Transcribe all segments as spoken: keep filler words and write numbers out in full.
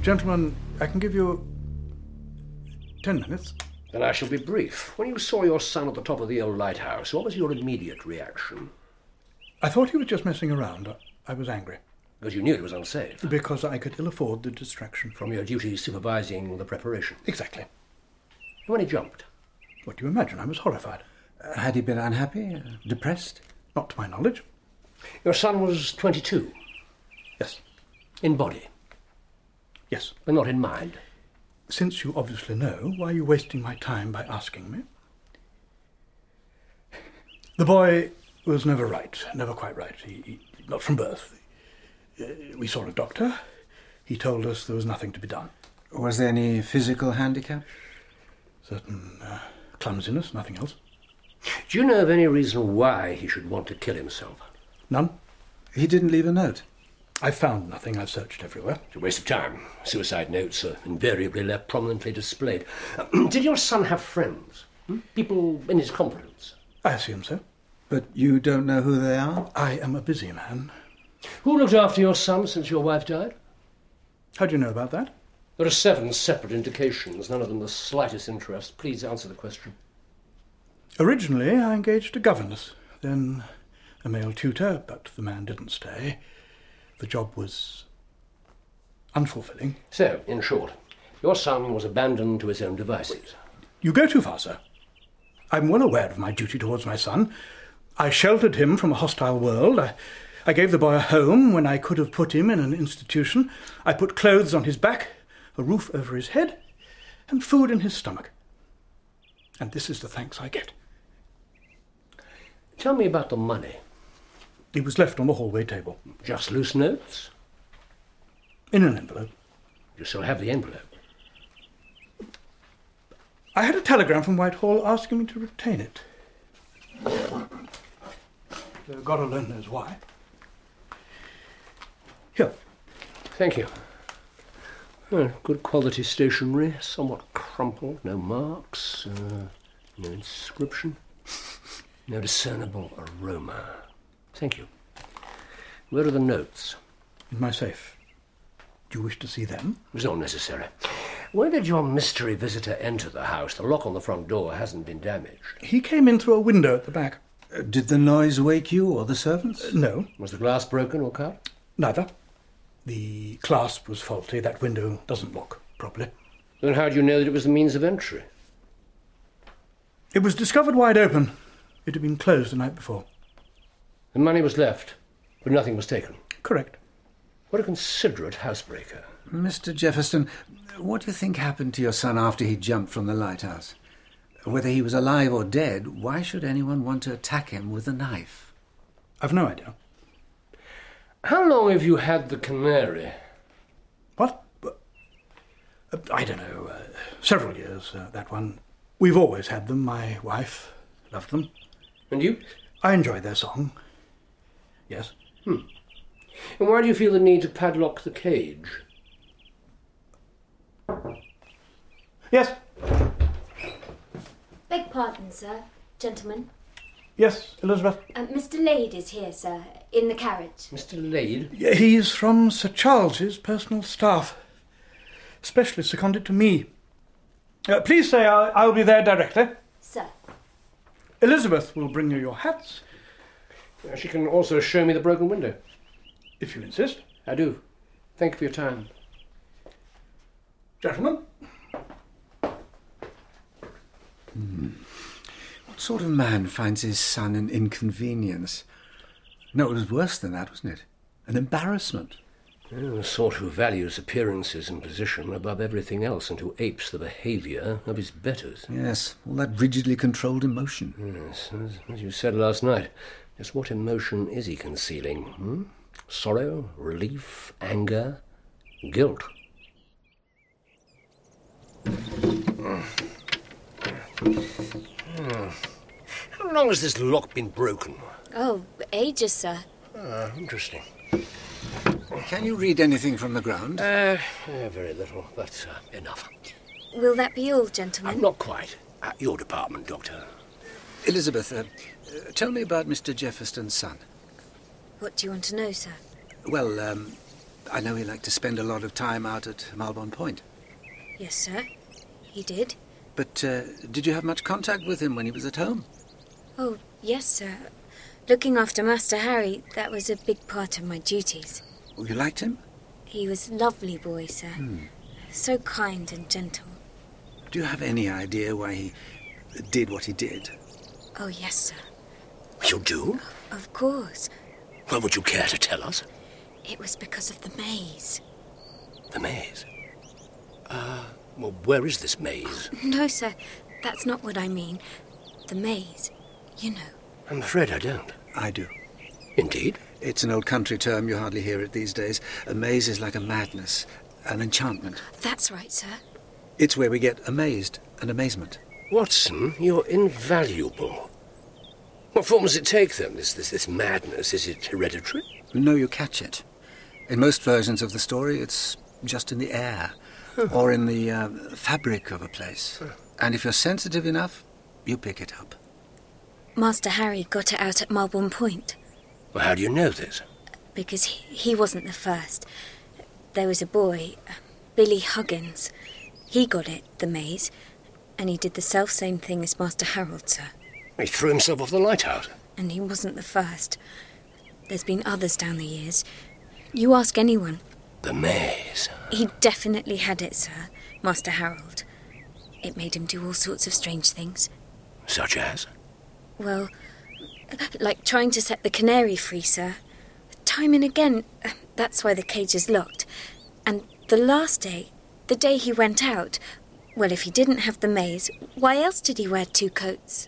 Gentlemen, I can give you ten minutes. Then I shall be brief. When you saw your son at the top of the old lighthouse, what was your immediate reaction? I thought he was just messing around. I was angry. Because you knew it was unsafe. Because I could ill afford the distraction. From your duties supervising the preparation. Exactly. And when he jumped? What do you imagine? I was horrified. Uh, had he been unhappy? Uh, depressed? Not to my knowledge. Your son was twenty-two? Yes. In body? Yes. But not in mind? Since you obviously know, why are you wasting my time by asking me? The boy was never right, never quite right. He, he, not from birth. Uh, we saw a doctor. He told us there was nothing to be done. Was there any physical handicap? Certain uh, clumsiness, nothing else. Do you know of any reason why he should want to kill himself? None. He didn't leave a note? I found nothing. I've searched everywhere. It's a waste of time. Suicide notes are invariably left prominently displayed. Did your son have friends? Hmm? People in his confidence? I assume so. But you don't know who they are? I am a busy man. Who looked after your son since your wife died? How do you know about that? There are seven separate indications, none of them the slightest interest. Please answer the question. Originally, I engaged a governess, then a male tutor, but the man didn't stay. The job was unfulfilling. So, in short, your son was abandoned to his own devices. You go too far, sir. I'm well aware of my duty towards my son. I sheltered him from a hostile world. I, I gave the boy a home when I could have put him in an institution. I put clothes on his back, a roof over his head, and food in his stomach. And this is the thanks I get. Tell me about the money. It was left on the hallway table. Just loose notes? In an envelope. You still have the envelope? I had a telegram from Whitehall asking me to retain it. Uh, God alone knows why. Here. Thank you. Well, good quality stationery, somewhat crumpled, no marks, uh, no inscription, no discernible aroma. Thank you. Where are the notes? In my safe. Do you wish to see them? It's not necessary. Why did your mystery visitor enter the house? The lock on the front door hasn't been damaged. He came in through a window at the back. Uh, did the noise wake you or the servants? Uh, no. Was the glass broken or cut? Neither. The clasp was faulty. That window doesn't lock properly. Then how do you know that it was the means of entry? It was discovered wide open. It had been closed the night before. The money was left, but nothing was taken. Correct. What a considerate housebreaker. Mister Jefferson, what do you think happened to your son after he jumped from the lighthouse? Whether he was alive or dead, why should anyone want to attack him with a knife? I've no idea. How long have you had the canary? What? Uh, I don't know. Uh, several years, uh, that one. We've always had them. My wife loved them. And you? I enjoy their song. Yes. Hmm. And why do you feel the need to padlock the cage? Yes. Beg pardon, sir. Gentlemen. Yes, Elizabeth. Uh, Mister Lade is here, sir, in the carriage. Mister Lade? He's from Sir Charles's personal staff. Specially seconded to me. Uh, please say I'll, I'll be there directly. Sir. Elizabeth will bring you your hats. Uh, she can also show me the broken window. If you insist. I do. Thank you for your time. Gentlemen. Hmm. What sort of man finds his son an inconvenience? No, it was worse than that, wasn't it? An embarrassment. Well, the sort who values appearances and position above everything else and who apes the behaviour of his betters. Yes, all that rigidly controlled emotion. Yes, as, as you said last night, just what emotion is he concealing? Hmm? Sorrow, relief, anger, guilt. How long has this lock been broken? Oh, ages, sir. Ah, interesting. Can you read anything from the ground? Uh, uh very little, but uh, enough. Will that be all, gentlemen? Uh, not quite. Uh, your department, Doctor. Elizabeth, uh, uh, tell me about Mister Jefferson's son. What do you want to know, sir? Well, um, I know he liked to spend a lot of time out at Malbon Point. Yes, sir. He did. But uh, did you have much contact with him when he was at home? Oh, yes, sir. Looking after Master Harry, that was a big part of my duties. Oh, you liked him? He was a lovely boy, sir. Hmm. So kind and gentle. Do you have any idea why he did what he did? Oh, yes, sir. You do? Of course. Well, would you care to tell us? It was because of the maze. The maze? Uh, well, where is this maze? No, sir. That's not what I mean. The maze. You know. I'm afraid I don't. I do. Indeed? It's an old country term. You hardly hear it these days. A maze is like a madness, an enchantment. That's right, sir. It's where we get amazed and amazement. Watson, you're invaluable. What form does it take, then, this, this, this madness? Is it hereditary? No, you catch it. In most versions of the story, it's just in the air huh. or in the uh, fabric of a place. Huh. And if you're sensitive enough, you pick it up. Master Harry got it out at Malbon Point. Well, how do you know this? Because he, he wasn't the first. There was a boy, Billy Huggins. He got it, the maze, and he did the self-same thing as Master Harold, sir. He threw himself off the lighthouse? And he wasn't the first. There's been others down the years. You ask anyone. The maze? He definitely had it, sir, Master Harold. It made him do all sorts of strange things. Such as? Well, like trying to set the canary free, sir. Time and again, that's why the cage is locked. And the last day, the day he went out, well, if he didn't have the maze, why else did he wear two coats?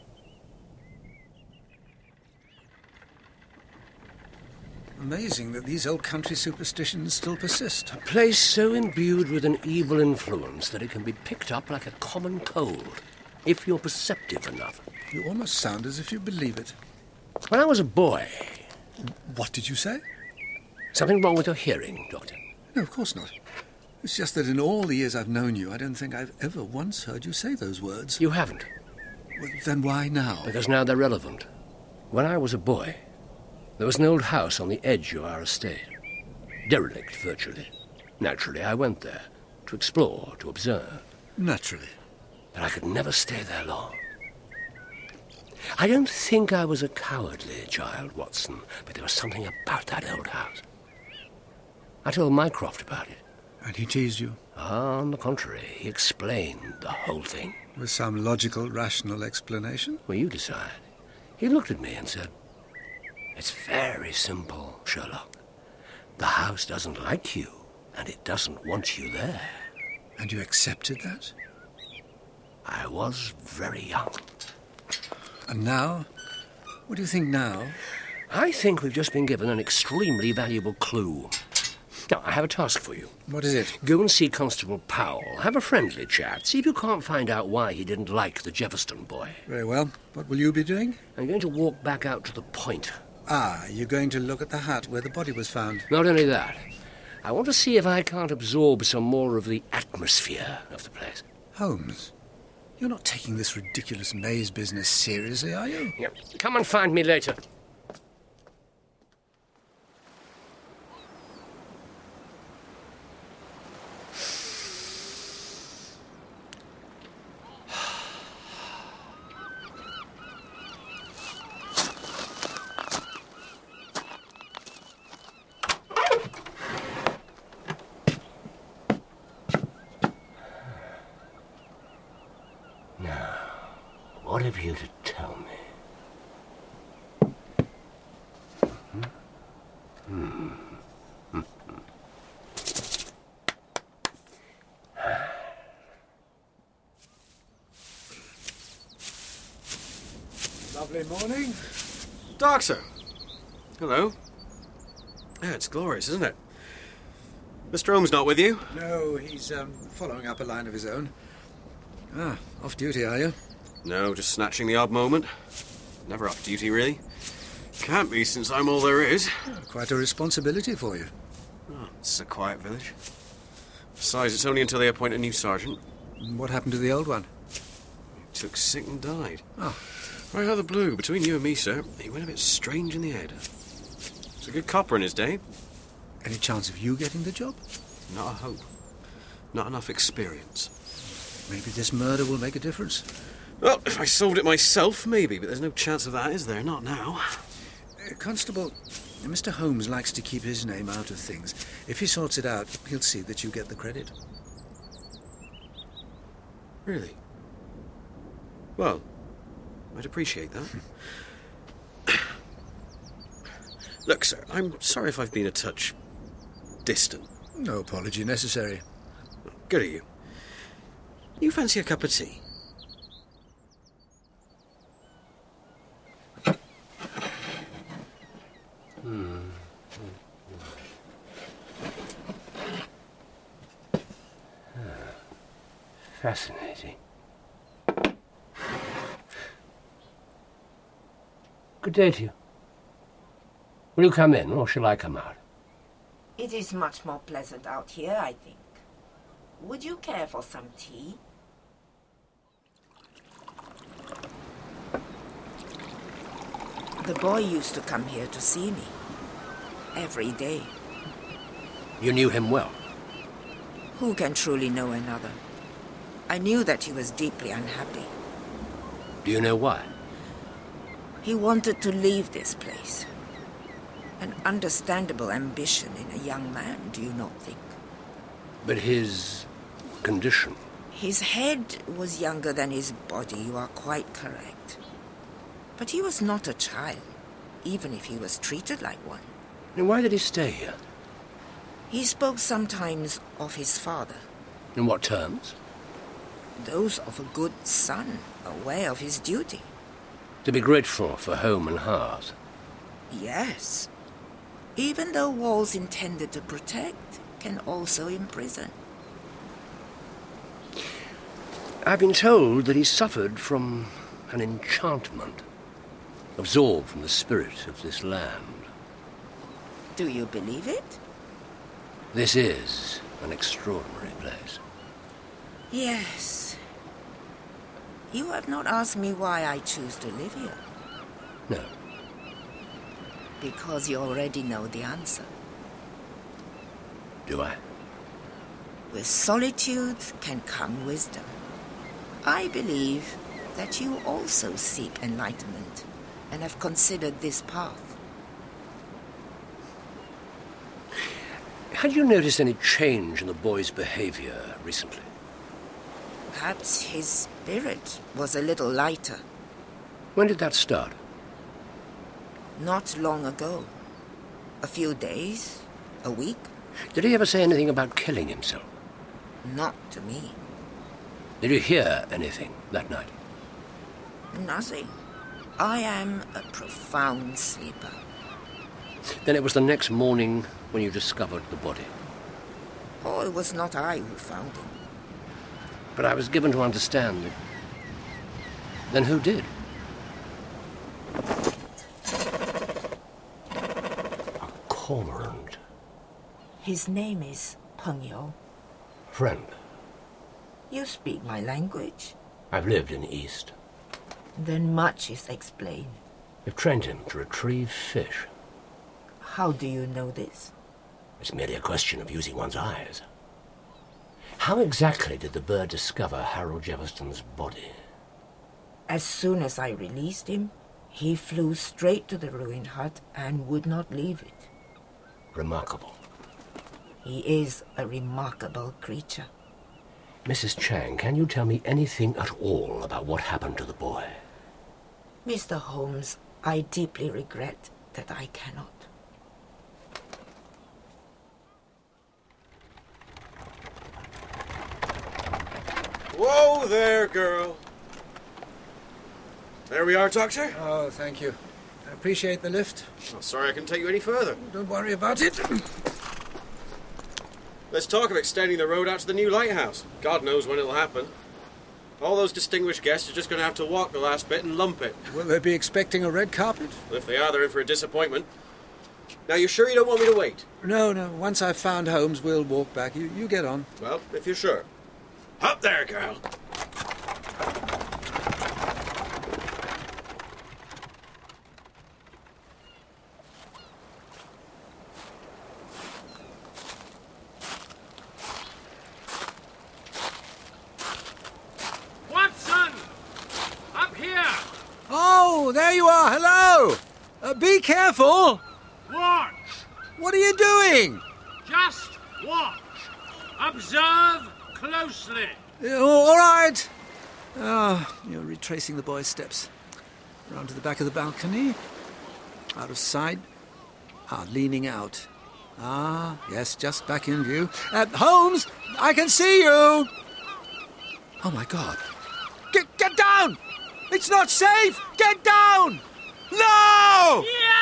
Amazing that these old country superstitions still persist. A place so imbued with an evil influence that it can be picked up like a common cold, if you're perceptive enough. You almost sound as if you believe it. When I was a boy... What did you say? Something wrong with your hearing, Doctor? No, of course not. It's just that in all the years I've known you, I don't think I've ever once heard you say those words. You haven't? Well, then why now? Because now they're relevant. When I was a boy, there was an old house on the edge of our estate. Derelict, virtually. Naturally, I went there to explore, to observe. Naturally. But I could never stay there long. I don't think I was a cowardly child, Watson, but there was something about that old house. I told Mycroft about it. And he teased you? On the contrary, he explained the whole thing. With some logical, rational explanation? Well, you decide. He looked at me and said, "It's very simple, Sherlock. The house doesn't like you, and it doesn't want you there." And you accepted that? I was very young. And now? What do you think now? I think we've just been given an extremely valuable clue. Now, I have a task for you. What is it? Go and see Constable Powell. Have a friendly chat. See if you can't find out why he didn't like the Jefferston boy. Very well. What will you be doing? I'm going to walk back out to the point. Ah, you're going to look at the hut where the body was found? Not only that. I want to see if I can't absorb some more of the atmosphere of the place. Holmes, you're not taking this ridiculous maze business seriously, are you? Yeah. Come and find me later. What have you to tell me? Hmm? Hmm. Lovely morning. Doctor! Hello. Yeah, it's glorious, isn't it? Mister Holmes not with you? No, he's um, following up a line of his own. Ah, off duty, are you? No, just snatching the odd moment. Never off duty, really. Can't be, since I'm all there is. Oh, quite a responsibility for you. Oh, it's a quiet village. Besides, it's only until they appoint a new sergeant. What happened to the old one? He took sick and died. Oh. Right out of the blue. Between you and me, sir, he went a bit strange in the head. He's a good copper in his day. Any chance of you getting the job? Not a hope. Not enough experience. Maybe this murder will make a difference. Well, if I solved it myself, maybe, but there's no chance of that, is there? Not now. Uh, Constable, Mister Holmes likes to keep his name out of things. If he sorts it out, he'll see that you get the credit. Really? Well, I'd appreciate that. Look, sir, I'm sorry if I've been a touch distant. No apology necessary. Good of you. You fancy a cup of tea? Hmm. Fascinating. Good day to you. Will you come in, or shall I come out? It is much more pleasant out here, I think. Would you care for some tea? The boy used to come here to see me. Every day. You knew him well? Who can truly know another? I knew that he was deeply unhappy. Do you know why? He wanted to leave this place. An understandable ambition in a young man, do you not think? But his condition? His head was younger than his body, you are quite correct. But he was not a child, even if he was treated like one. And why did he stay here? He spoke sometimes of his father. In what terms? Those of a good son, aware of his duty. To be grateful for home and hearth. Yes. Even though walls intended to protect can also imprison. I've been told that he suffered from an enchantment, absorbed from the spirit of this land. Do you believe it? This is an extraordinary place. Yes. You have not asked me why I choose to live here. No. Because you already know the answer. Do I? With solitude can come wisdom. I believe that you also seek enlightenment and have considered this path. Had you noticed any change in the boy's behavior recently? Perhaps his spirit was a little lighter. When did that start? Not long ago. A few days, a week. Did he ever say anything about killing himself? Not to me. Did you hear anything that night? Nothing. I am a profound sleeper. Then it was the next morning when you discovered the body. Oh, it was not I who found him. But I was given to understand that... Then who did? A cormorant. His name is Peng You. Friend. You speak my language. I've lived in the East. Then much is explained. We've trained him to retrieve fish. How do you know this? It's merely a question of using one's eyes. How exactly did the bird discover Harold Jefferson's body? As soon as I released him, he flew straight to the ruined hut and would not leave it. Remarkable. He is a remarkable creature. Missus Chang, can you tell me anything at all about what happened to the boy? Mister Holmes, I deeply regret that I cannot. Whoa there, girl. There we are, Doctor. Oh, thank you. I appreciate the lift. Oh, sorry I couldn't take you any further. Don't worry about it. Let's talk of extending the road out to the new lighthouse. God knows when it'll happen. All those distinguished guests are just going to have to walk the last bit and lump it. Will they be expecting a red carpet? Well, if they are, they're in for a disappointment. Now, you sure you don't want me to wait? No, no. Once I've found Holmes, we'll walk back. You, you get on. Well, if you're sure. Up there, girl. Oh, there you are. Hello. Uh, be careful. Watch! What are you doing? Just watch. Observe closely. Uh, all right. Oh, you're retracing the boy's steps. Round to the back of the balcony. Out of sight. Ah, leaning out. Ah, yes, just back in view. Uh, Holmes, I can see you. Oh, my God. Get, get down! It's not safe! Get down! No!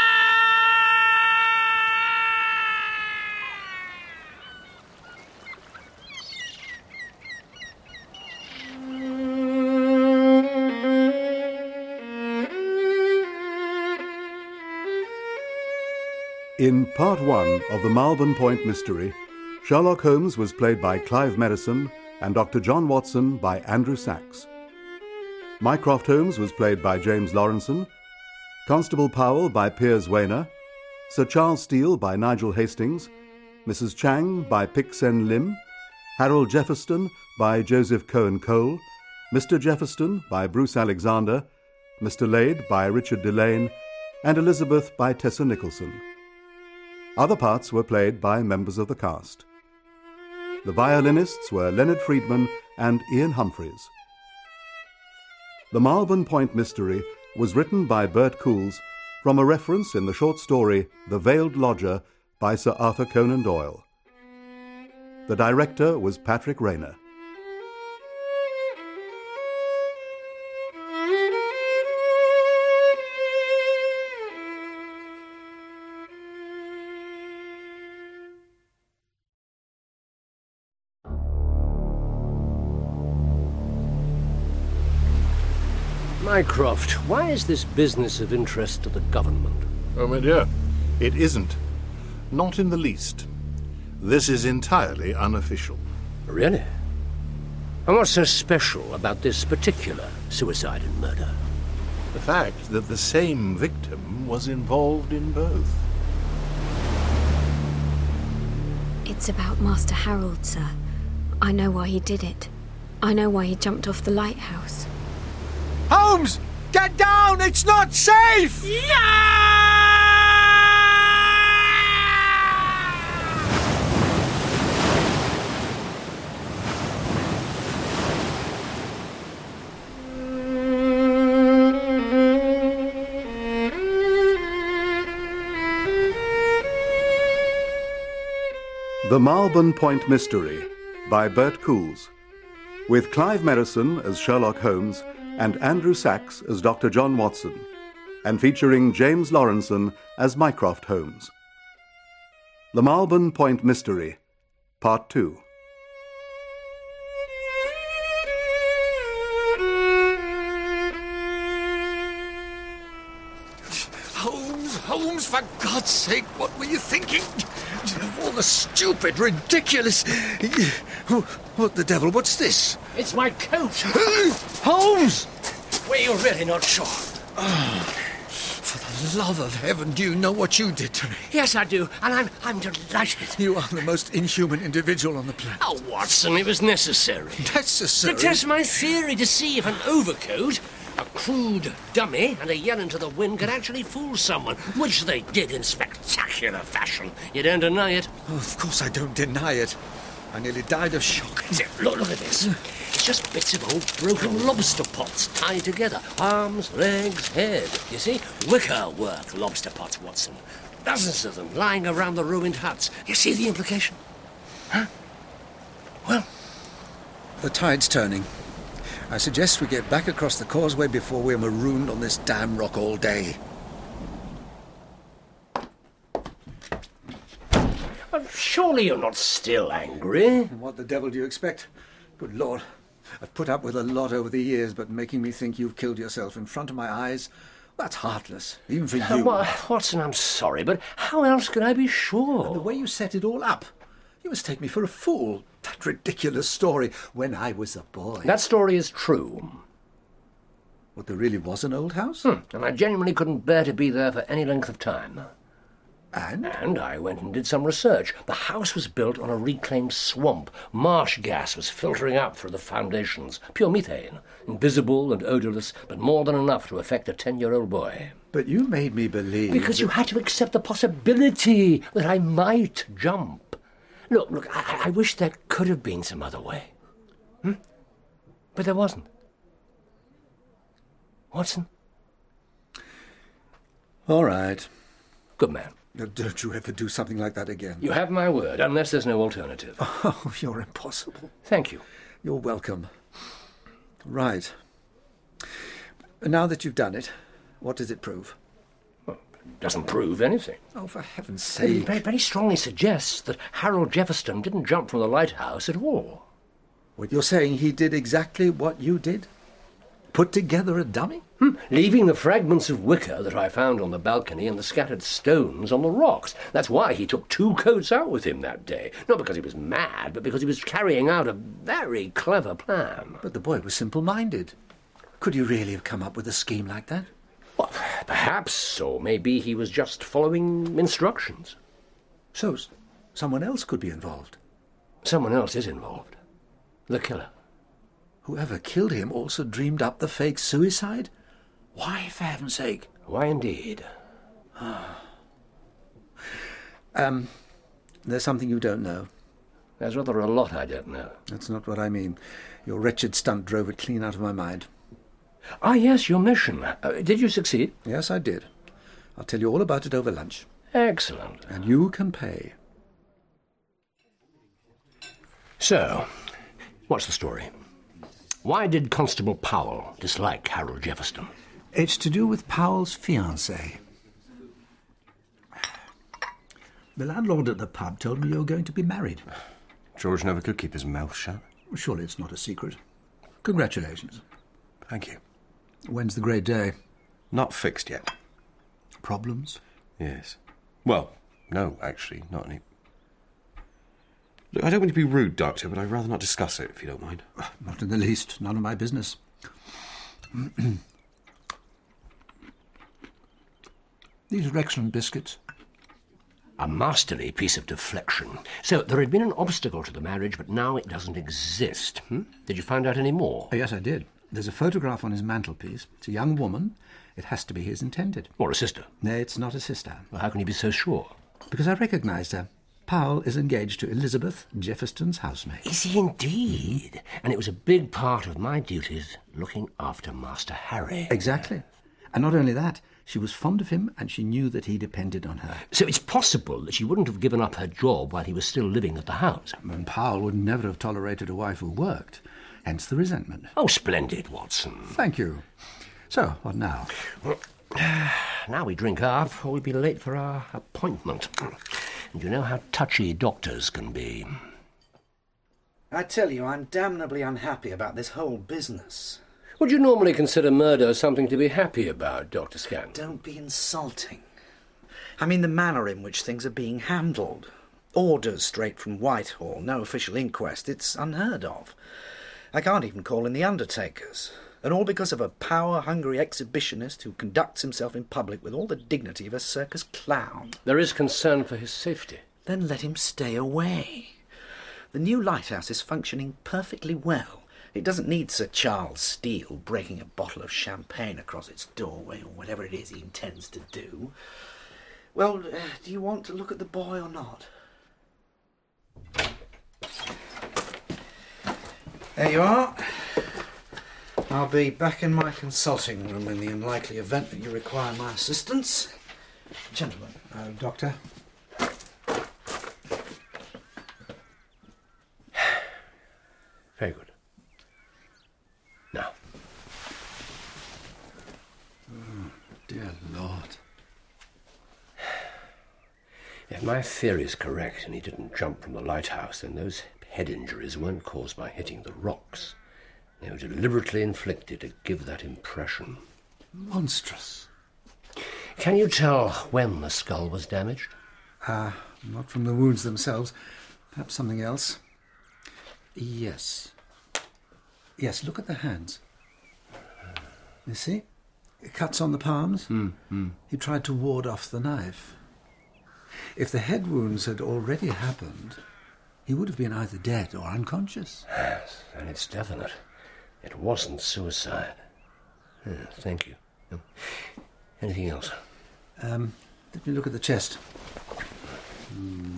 In part one of the Malvern Point Mystery, Sherlock Holmes was played by Clive Merrison and Doctor John Watson by Andrew Sachs. Mycroft Holmes was played by James Lawrenson, Constable Powell by Piers Wayner, Sir Charles Steele by Nigel Hastings, Missus Chang by Pick Sen Lim, Harold Jefferston by Joseph Cohen Cole, Mister Jefferston by Bruce Alexander, Mister Lade by Richard Delane, and Elizabeth by Tessa Nicholson. Other parts were played by members of the cast. The violinists were Leonard Friedman and Ian Humphreys. The Malvern Point Mystery was written by Bert Coules from a reference in the short story The Veiled Lodger by Sir Arthur Conan Doyle. The director was Patrick Rayner. Mycroft, why is this business of interest to the government? Oh, my dear, it isn't. Not in the least. This is entirely unofficial. Really? And what's so special about this particular suicide and murder? The fact that the same victim was involved in both. It's about Master Harold, sir. I know why he did it. I know why he jumped off the lighthouse. Holmes! Get down! It's not safe! The Malvern Point Mystery by Bert Coules, with Clive Merrison as Sherlock Holmes and Andrew Sachs as Doctor John Watson, and featuring James Lawrenson as Mycroft Holmes. The Malvern Point Mystery, Part two. Holmes, Holmes, for God's sake, what were you thinking? Of all the stupid, ridiculous... What the devil, what's this? It's my coat. Holmes! Were you really not sure? Oh, for the love of heaven, do you know what you did to me? Yes, I do, and I'm I'm delighted. You are the most inhuman individual on the planet. Oh, Watson, it was necessary. Necessary? To test my theory to see if an overcoat, a crude dummy, and a yell into the wind could actually fool someone, which they did in spectacular fashion. You don't deny it? Oh, of course I don't deny it. I nearly died of shock. Look, look at this. It's just bits of old broken lobster pots tied together. Arms, legs, head. You see? Wicker-work lobster pots, Watson. Dozens of them lying around the ruined huts. You see the implication? Huh? Well? The tide's turning. I suggest we get back across the causeway before we're marooned on this damn rock all day. Well, surely you're not still angry. What the devil do you expect? Good Lord. I've put up with a lot over the years, but making me think you've killed yourself in front of my eyes, that's heartless, even for you. Well, Watson, I'm sorry, but how else could I be sure? And the way you set it all up. You must take me for a fool. That ridiculous story when I was a boy. That story is true. What, there really was an old house? Hmm. And I genuinely couldn't bear to be there for any length of time. And? And I went and did some research. The house was built on a reclaimed swamp. Marsh gas was filtering up through the foundations. Pure methane. Invisible and odourless, but more than enough to affect a ten-year-old boy. But you made me believe... Because you had to accept the possibility that I might jump. Look, look, I, I wish there could have been some other way. Hmm? But there wasn't. Watson? All right. Good man. Now, don't you ever do something like that again. You have my word, unless there's no alternative. Oh, you're impossible. Thank you. You're welcome. Right. Now that you've done it, what does it prove? Well, it doesn't prove anything. Oh, for heaven's It sake. very, very strongly suggests that Harold Jefferson didn't jump from the lighthouse at all. What you're saying, he did exactly what you did? Put together a dummy? Hmm. Leaving the fragments of wicker that I found on the balcony and the scattered stones on the rocks. That's why he took two coats out with him that day. Not because he was mad, but because he was carrying out a very clever plan. But the boy was simple-minded. Could you really have come up with a scheme like that? Well, perhaps, or maybe he was just following instructions. So, someone else could be involved? Someone else is involved. The killer. Whoever killed him also dreamed up the fake suicide? Why, for heaven's sake? Why, indeed. um, there's something you don't know. There's rather a lot I don't know. That's not what I mean. Your wretched stunt drove it clean out of my mind. Ah, yes, your mission. Uh, did you succeed? Yes, I did. I'll tell you all about it over lunch. Excellent. And you can pay. So, what's the story? Why did Constable Powell dislike Harold Jefferson? It's to do with Powell's fiancée. The landlord at the pub told me you were going to be married. George never could keep his mouth shut. Surely it's not a secret. Congratulations. Thank you. When's the great day? Not fixed yet. Problems? Yes. Well, no, actually, not any. Look, I don't want to be rude, Doctor, but I'd rather not discuss it, if you don't mind. Not in the least. None of my business. These are excellent biscuits. A masterly piece of deflection. So, there had been an obstacle to the marriage, but now it doesn't exist. Hmm? Did you find out any more? Oh, yes, I did. There's a photograph on his mantelpiece. It's a young woman. It has to be his intended. Or a sister? No, it's not a sister. Well, how can you be so sure? Because I recognised her. Powell is engaged to Elizabeth, Jefferson's housemaid. Is he indeed? And it was a big part of my duties looking after Master Harry. Exactly. And not only that, she was fond of him and she knew that he depended on her. So it's possible that she wouldn't have given up her job while he was still living at the house. And Powell would never have tolerated a wife who worked. Hence the resentment. Oh, splendid, Watson. Thank you. So, what now? Now we drink up, or we'll be late for our appointment. And you know how touchy doctors can be. I tell you, I'm damnably unhappy about this whole business. Would you normally consider murder something to be happy about, Doctor Scant? Don't be insulting. I mean the manner in which things are being handled. Orders straight from Whitehall, no official inquest. It's unheard of. I can't even call in the undertakers. And all because of a power-hungry exhibitionist who conducts himself in public with all the dignity of a circus clown. There is concern for his safety. Then let him stay away. The new lighthouse is functioning perfectly well. It doesn't need Sir Charles Steele breaking a bottle of champagne across its doorway or whatever it is he intends to do. Well, uh, do you want to look at the boy or not? There you are. I'll be back in my consulting room in the unlikely event that you require my assistance. Gentlemen, uh, Doctor. Very good. Now. Oh, dear Lord. If my theory is correct and he didn't jump from the lighthouse, then those head injuries weren't caused by hitting the rocks. They were deliberately inflicted to give that impression. Monstrous. Can you tell when the skull was damaged? Ah, uh, not from the wounds themselves. Perhaps something else. Yes. Yes, look at the hands. You see? Cuts on the palms. Mm, mm. He tried to ward off the knife. If the head wounds had already happened, he would have been either dead or unconscious. Yes, and it's definite. It wasn't suicide. Yeah, thank you. Anything else? Um, let me look at the chest. Hmm.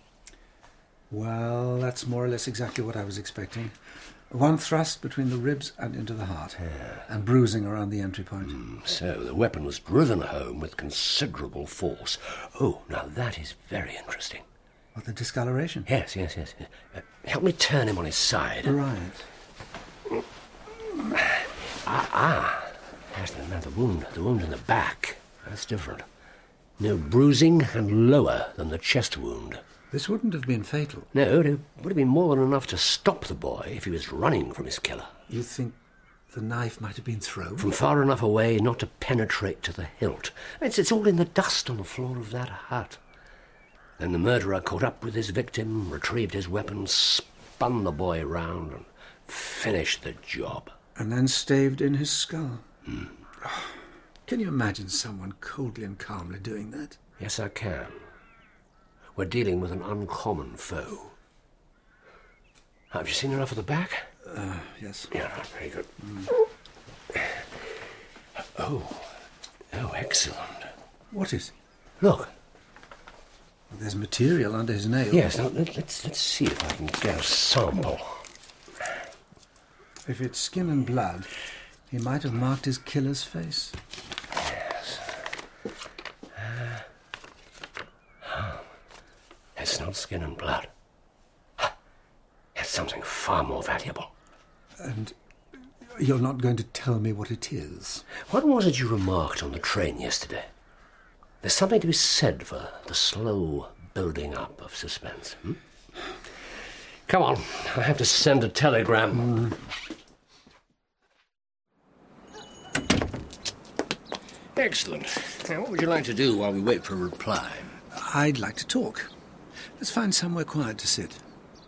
Well, that's more or less exactly what I was expecting. One thrust between the ribs and into the heart, Yeah. and bruising around the entry point. Mm, so the weapon was driven home with considerable force. Oh, now that is very interesting. What, the discoloration? Yes, yes, yes. Uh, help me turn him on his side. Right. Ah, ah. That's the, now the wound. The wound in the back. That's different. No bruising and lower than the chest wound. This wouldn't have been fatal. No, it would have been more than enough to stop the boy if he was running from his killer. You think the knife might have been thrown? From far enough away not to penetrate to the hilt. It's, it's all in the dust on the floor of that hut. Then the murderer caught up with his victim, retrieved his weapon, spun the boy round and finished the job. And then staved in his skull. Mm. Oh, can you imagine someone coldly and calmly doing that? Yes, I can. We're dealing with an uncommon foe. Have you seen enough of the back? Uh, yes. Yeah, very good. Mm. Oh, oh, excellent. What is? Look. There's material under his nail. Yes, now let, let's, let's see if I can get a sample. If it's skin and blood, he might have marked his killer's face. Yes. Uh, oh. It's not skin and blood. It's something far more valuable. And you're not going to tell me what it is? What was it you remarked on the train yesterday? There's something to be said for the slow building up of suspense. Hmm? Come on, I have to send a telegram. Mm. Excellent. Now, what would you like to do while we wait for a reply? I'd like to talk. Let's find somewhere quiet to sit.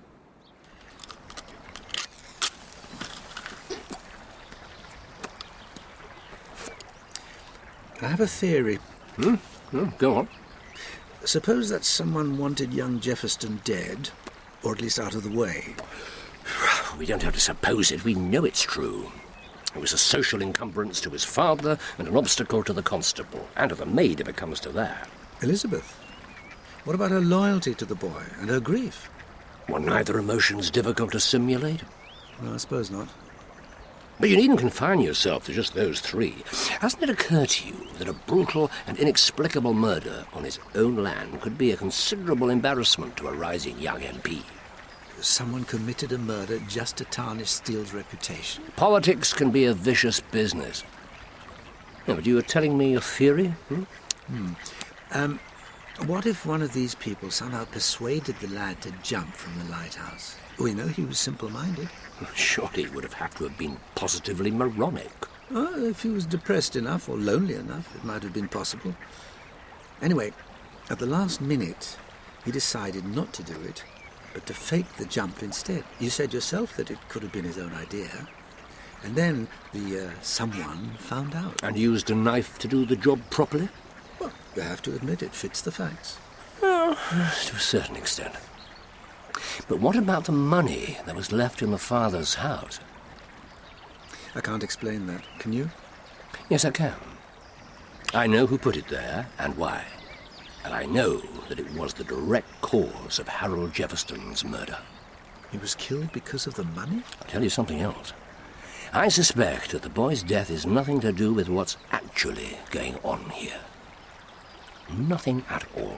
I have a theory. Hmm? Hmm, go on. Suppose that someone wanted young Jefferson dead, or at least out of the way. We don't have to suppose it. We know it's true. It was a social encumbrance to his father and an obstacle to the constable, and to the maid if it comes to that. Elizabeth? What about her loyalty to the boy and her grief? Were neither emotions difficult to simulate? Well, I suppose not. But you needn't confine yourself to just those three. Hasn't it occurred to you that a brutal and inexplicable murder on his own land could be a considerable embarrassment to a rising young M P? Someone committed a murder just to tarnish Steele's reputation? Politics can be a vicious business. No, but you were telling me your theory? Hmm? Hmm. Um, what if one of these people somehow persuaded the lad to jump from the lighthouse? We know he was simple-minded. Surely it would have had to have been positively moronic. Oh, if he was depressed enough or lonely enough, it might have been possible. Anyway, at the last minute, he decided not to do it, but to fake the jump instead. You said yourself that it could have been his own idea. And then the uh, someone found out. And used a knife to do the job properly? Well, you have to admit it fits the facts. Well, to a certain extent. But what about the money that was left in the father's house? I can't explain that. Can you? Yes, I can. I know who put it there and why. And I know that it was the direct cause of Harold Jefferson's murder. He was killed because of the money? I'll tell you something else. I suspect that the boy's death is nothing to do with what's actually going on here. Nothing at all.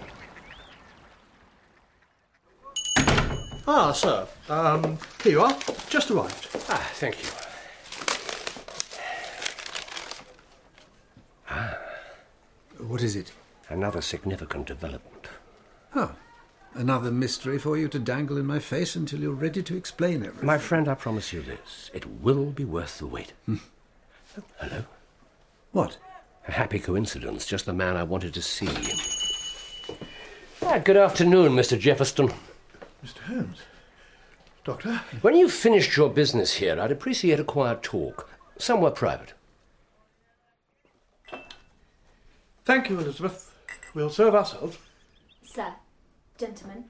Ah, sir. Um, here you are. Just arrived. Ah, thank you. Ah. What is it? Another significant development. Oh, another mystery for you to dangle in my face until you're ready to explain everything. My friend, I promise you this. It will be worth the wait. Hmm. Oh, hello. What? A happy coincidence. Just the man I wanted to see. Ah, good afternoon, Mister Jefferson. Mister Holmes? Doctor? When you've finished your business here, I'd appreciate a quiet talk. Somewhere private. Thank you, Elizabeth. We'll serve ourselves. Sir, gentlemen.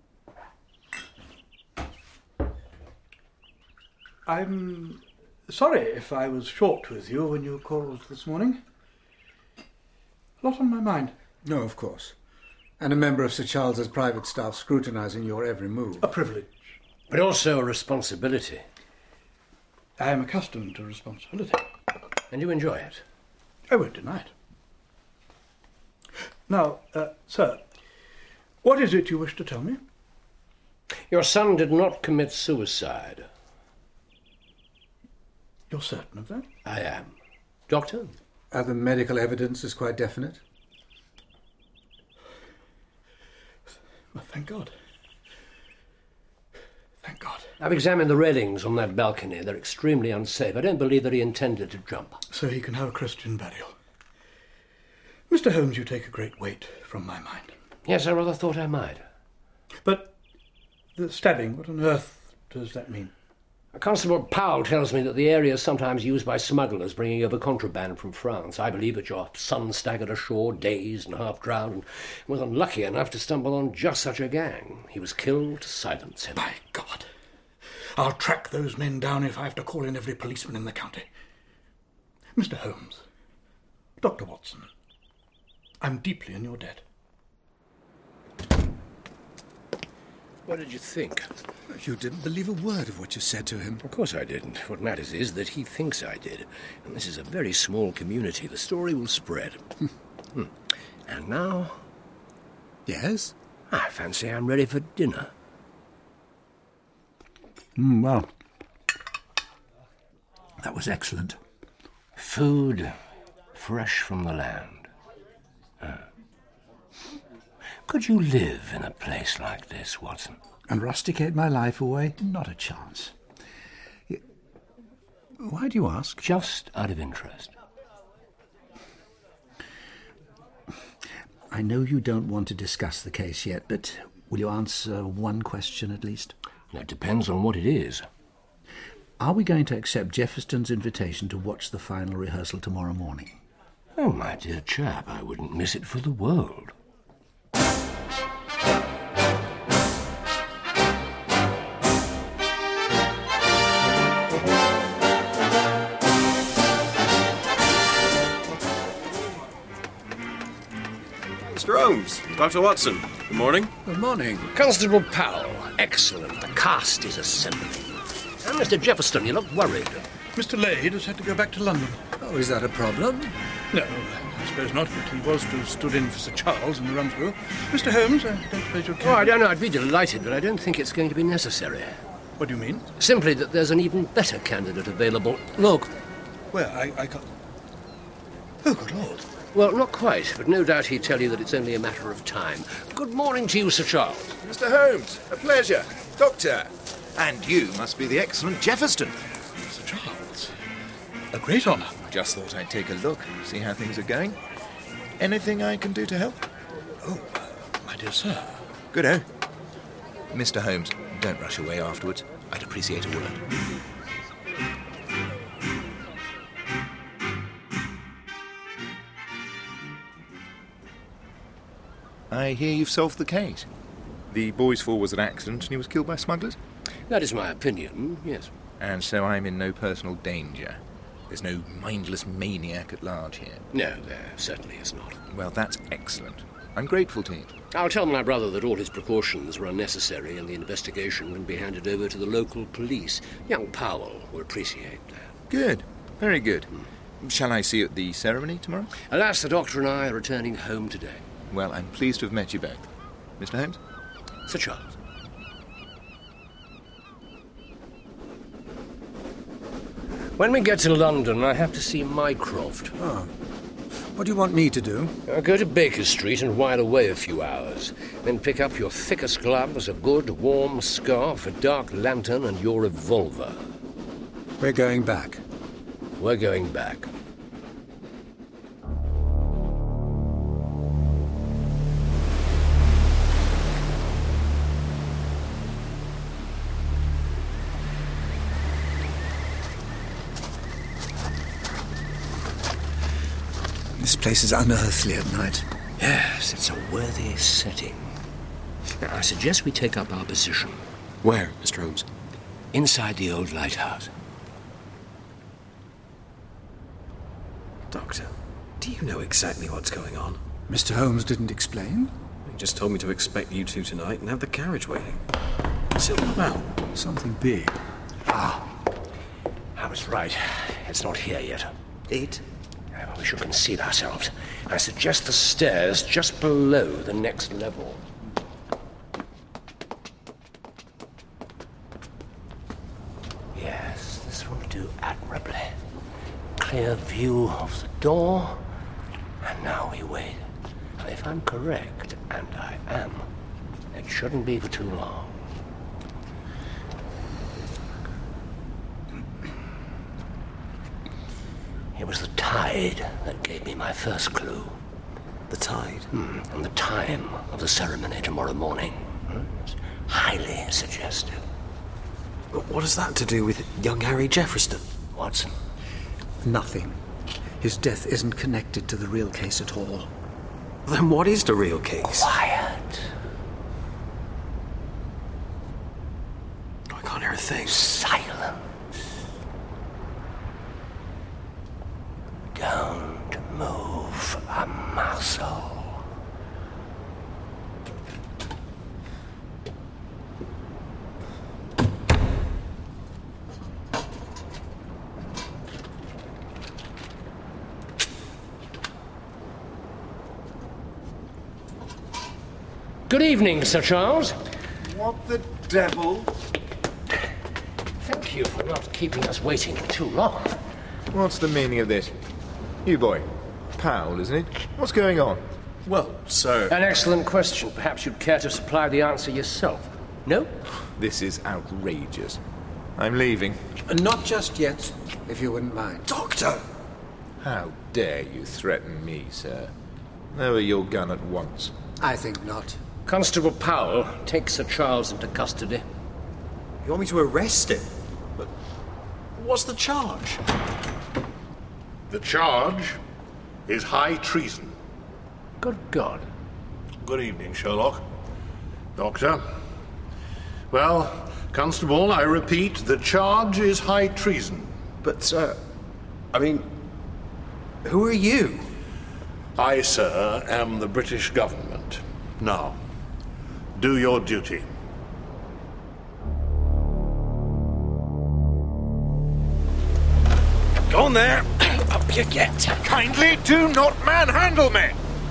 I'm sorry if I was short with you when you called this morning. A lot on my mind. No, of course. And a member of Sir Charles's private staff scrutinising your every move. A privilege. But also a responsibility. I am accustomed to responsibility. And you enjoy it? I won't deny it. Now, uh, sir, what is it you wish to tell me? Your son did not commit suicide. You're certain of that? I am. Doctor? Other medical evidence is quite definite. Well, thank God. Thank God. I've examined the railings on that balcony. They're extremely unsafe. I don't believe that he intended to jump. So he can have a Christian burial. Mister Holmes, you take a great weight from my mind. Yes, I rather thought I might. But the stabbing, what on earth does that mean? Constable Powell tells me that the area is sometimes used by smugglers bringing over contraband from France. I believe that your son staggered ashore, dazed and half-drowned, and was unlucky enough to stumble on just such a gang. He was killed to silence him. By God! I'll track those men down if I have to call in every policeman in the county. Mister Holmes, Doctor Watson, I'm deeply in your debt. What did you think? You didn't believe a word of what you said to him. Of course I didn't. What matters is that he thinks I did. And this is a very small community. The story will spread. hmm. And now? Yes? I fancy I'm ready for dinner. Mm, well, that was excellent. Food fresh from the land. Ah. Could you live in a place like this, Watson? And rusticate my life away? Not a chance. Why do you ask? Just out of interest. I know you don't want to discuss the case yet, but will you answer one question at least? It depends on what it is. Are we going to accept Jefferston's invitation to watch the final rehearsal tomorrow morning? Oh, my dear chap, I wouldn't miss it for the world. Mister Holmes, Doctor Watson, good morning. Good morning. Constable Powell, excellent. The cast is assembling. And Mister Jefferson, you look worried. Mister Lade has had to go back to London. Oh, is that a problem? No, I suppose not, but he was to have stood in for Sir Charles in the run-through. Mister Holmes, I don't suppose you're... Oh, I don't know. I'd be delighted, but I don't think it's going to be necessary. What do you mean? Simply that there's an even better candidate available. Look. Where? I, I can't... Oh, good Lord. Well, not quite, but no doubt he'd tell you that it's only a matter of time. Good morning to you, Sir Charles. Mister Holmes, a pleasure. Doctor. And you must be the excellent Jefferson. Sir Charles. A great honour. Just thought I'd take a look, see how things are going. Anything I can do to help? Oh, my dear sir. Good-o. Mister Holmes, don't rush away afterwards. I'd appreciate a word. I hear you've solved the case. The boy's fall was an accident and he was killed by smugglers? That is my opinion, yes. And so I'm in no personal danger. There's no mindless maniac at large here. No, there certainly is not. Well, that's excellent. I'm grateful to you. I'll tell my brother that all his precautions were unnecessary and the investigation can be handed over to the local police. Young Powell will appreciate that. Good. Very good. Hmm. Shall I see you at the ceremony tomorrow? Alas, the doctor and I are returning home today. Well, I'm pleased to have met you both. Mister Holmes? Sir Charles. When we get to London, I have to see Mycroft. Oh. What do you want me to do? I'll go to Baker Street and while away a few hours. Then pick up your thickest gloves, a good warm scarf, a dark lantern, and your revolver. We're going back. We're going back. This place is unearthly at night. Yes, it's a worthy setting. Now, I suggest we take up our position. Where, Mister Holmes? Inside the old lighthouse. Doctor, do you know exactly what's going on? Mister Holmes didn't explain? He just told me to expect you two tonight and have the carriage waiting. What's it all about? Something big. Ah, I was right. It's not here yet. It? We should conceal ourselves. I suggest the stairs just below the next level. Yes, this will do admirably. Clear view of the door. And now we wait. If I'm correct, and I am, it shouldn't be for too long. It was the tide that gave me my first clue. The tide? Hmm. And the time of the ceremony tomorrow morning. It's highly suggestive. But what has that to do with young Harry Jeffreston? Watson? Nothing. His death isn't connected to the real case at all. Then what is the real case? Quiet. I can't hear a thing. Silence. Don't move a muscle. Good evening, Sir Charles. What the devil? Thank you for not keeping us waiting too long. What's the meaning of this? You boy. Powell, isn't it? What's going on? Well, sir... An excellent question. Perhaps you'd care to supply the answer yourself. No? This is outrageous. I'm leaving. Not just yet, if you wouldn't mind. Doctor! How dare you threaten me, sir? Lower your gun at once. I think not. Constable Powell, take Sir Charles into custody. You want me to arrest him? But what's the charge? The charge is high treason. Good God. Good evening, Sherlock. Doctor. Well, Constable, I repeat, the charge is high treason. But, sir, I mean, who are you? I, sir, am the British government. Now, do your duty. Go on there. Up you get. Kindly do not manhandle me!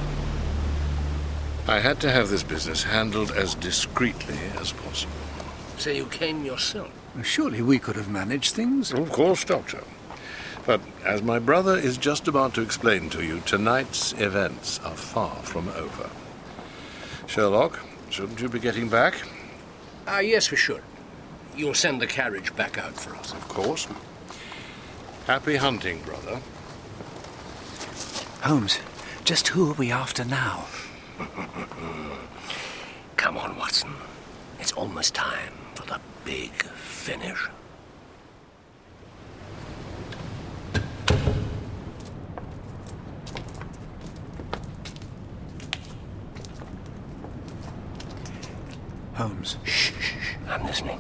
I had to have this business handled as discreetly as possible. So you came yourself? Surely we could have managed things. Of course, Doctor. But as my brother is just about to explain to you, tonight's events are far from over. Sherlock, shouldn't you be getting back? Ah, uh, yes, we should. You'll send the carriage back out for us. Of course. Happy hunting, brother. Holmes, just who are we after now? Come on, Watson. It's almost time for the big finish. Holmes. Shh, shh, shh. I'm listening.